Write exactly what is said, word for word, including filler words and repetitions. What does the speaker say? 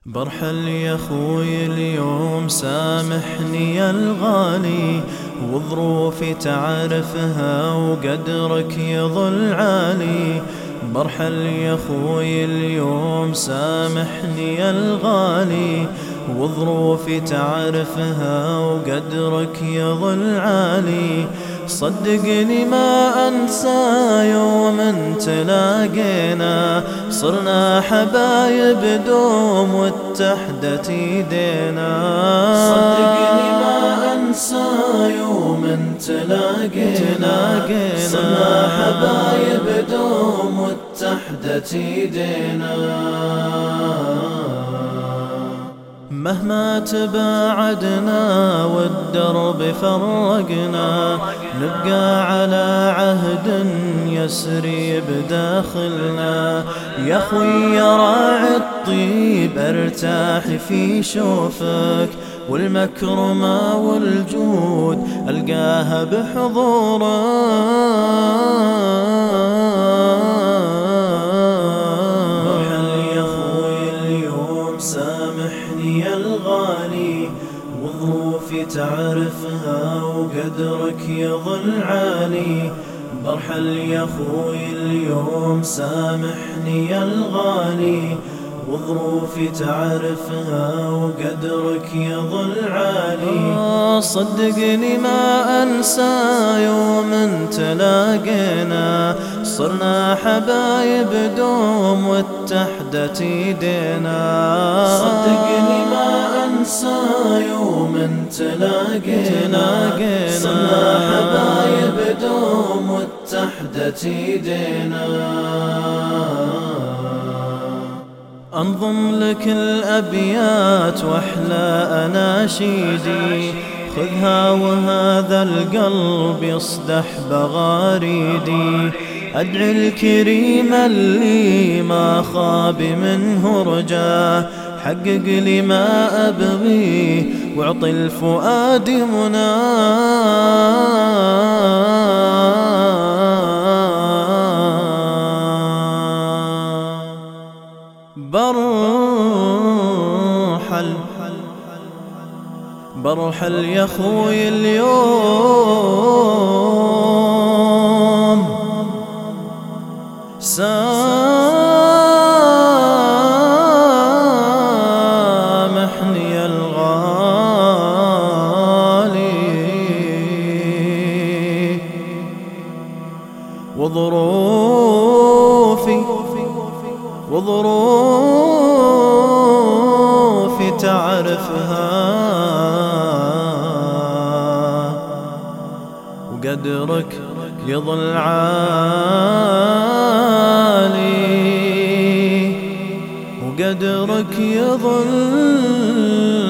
برحل يا خوي اليوم سامحني يا الغالي، وظروفي تعرفها وقدرك يظل عالي. برحل يا خوي اليوم سامحني يا الغالي، وظروفي تعرفها وقدرك يظل عالي. صدقني ما أنسى يوم انت لاقينا، صرنا حبايب دوم واتحدت ايدينا. صدقني ما أنسى يوم انت لاقينا، صرنا حبايب دوم واتحدت ايدينا. مهما تباعدنا والدرب فرقنا، نبقى على عهد يسري بداخلنا. يا خوي يا راعي الطيب ارتاح في شوفك، والمكرمة والجود ألقاها بحضورك. سامحني يا الغالي، وظروفي تعرفها وقدرك يظل عالي. برحل يا خوي اليوم سامحني يا الغالي، وظروفي تعرفها وقدرك يظل عالي. صدقني ما أنسى يوم انت لاقينا، صرنا حبايب دوم واتحدت ايدينا. صدقني ما أنسى يوم انت لاقينا، صرنا حبايب دوم واتحدت ايدينا. أنظم لك الأبيات وأحلى أناشيدي، خذها وهذا القلب يصدح بغاريدي. أدعي الكريم اللي ما خاب منه رجاه، حقق لي ما أبغيه واعطي الفؤاد مناه. برحل برحل يا خوي اليوم سامحني يا الغالي، وظروفي وظروفي تعرفها وقدرك يظل عالي، وقدرك يظل